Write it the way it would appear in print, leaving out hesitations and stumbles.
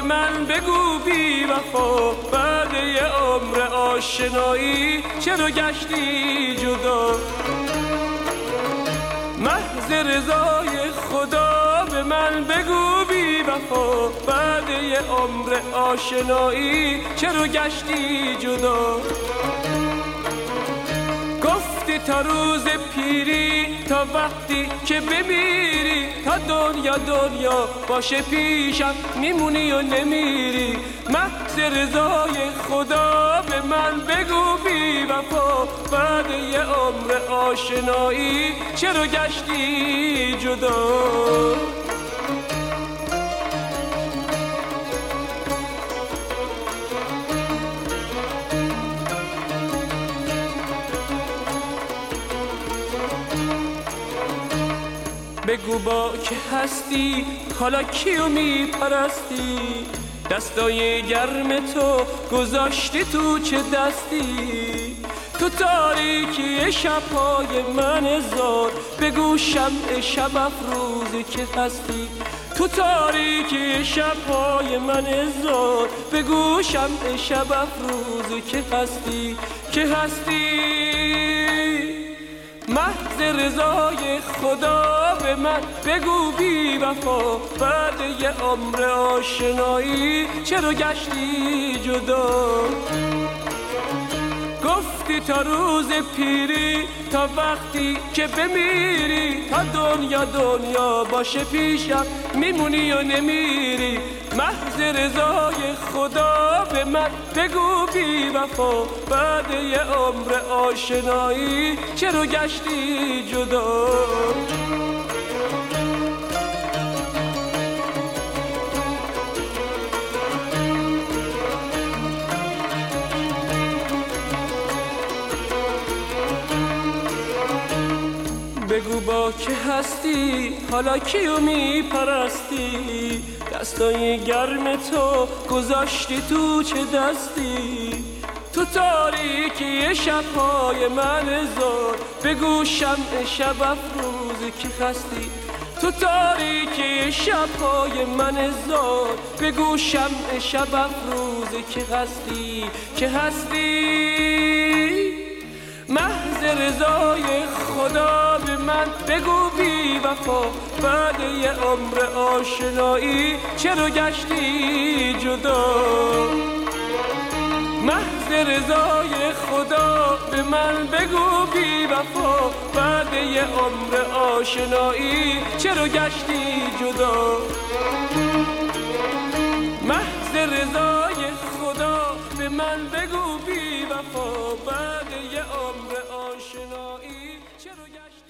من بگو بی وفا، بعد یه عمر آشنایی چرا گشتی جدا؟ محض رضای خدا به من بگو بی وفا، بعد یه عمر آشنایی چرا گشتی جدا؟ گفتی تا روز پیری، تا وقتی که بمیری، تا دنیا باشه پیشم میمونی و نمیری. محض رضای خدا به من بگو بی وفا، بعد یه عمر آشنایی چرا گشتی جدا؟ بگو با که هستی حالا کیو میپرستی؟ دستای گرم تو گذاشتی تو چه دستی؟ تو تاریکی شب‌های من زار بگو شمع شب افروز که هستی. تو تاریکی شب‌های من زار بگو شمع شب افروز که هستی، که هستی. محض رضای خدا به من بگو بی وفا، بعد یه عمر آشنایی چرا گشتی جدا؟ گفتی تا روز پیری، تا وقتی که بمیری، تا دنیا باشه پیشم میمونی و نمیری. محض رضای خدا به من بگو بی وفا، بعد یه عمر آشنایی چرا گشتی جدا؟ بگو با که هستی حالا کیو میپرستی؟ دستای گرم تو گذاشتی تو چه دستی؟ تو تاریکی شب‌های من زار بگو شمع شب افروز که هستی. تو تاریکی شب‌های من زار بگو شمع شب افروز که هستی، که هستی. محض رضای خدا به من بگو بی وفا، بعد یه عمر آشنایی چرا گشتی جدا؟ محض رضای خدا به من بگو بی وفا، بعد یه عمر آشنایی چرا گشتی جدا؟ محض رضای خدا به من بگو بی وفا، بعد یه عمر آشنایی چرا گشتی